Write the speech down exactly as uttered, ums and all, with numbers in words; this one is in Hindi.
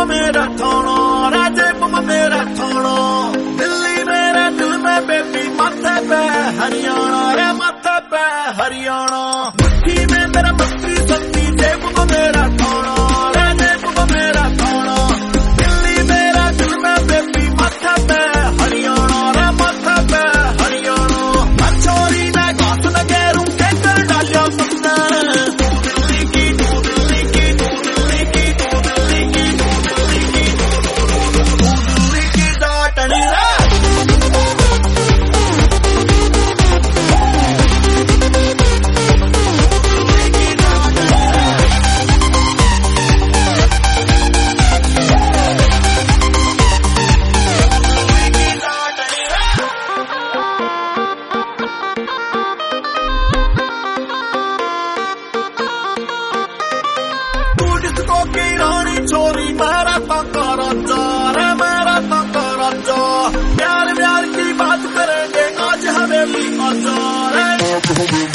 मेरा थाना, राजेब मेरा थाना, दिल्ली मेरा दिल में बेबी, माथे पे हरियाणा रे माथे पे हरियाणा, मुट्ठी में मेरा मस्ती सत्ती, जेब में मेरा थाना, राजेब मेरा थाना, दिल्ली मेरा दिल में बेबी, माथे पे हरियाणा रे माथे पे हरियाणा, छोरी ने घास न गेरू के कर डालिया सपना, दिल्ली की तू दिल्ली की तू दिल्ली की तू दिल्ली की तू दिल्ली की तू दिल्ली की डाटनी रे। की रानी छोरी मेरा तंका राजा रे मेरा तंका राजा, प्यार प्यार की बात करेंगे आज हमें भी आजा रे।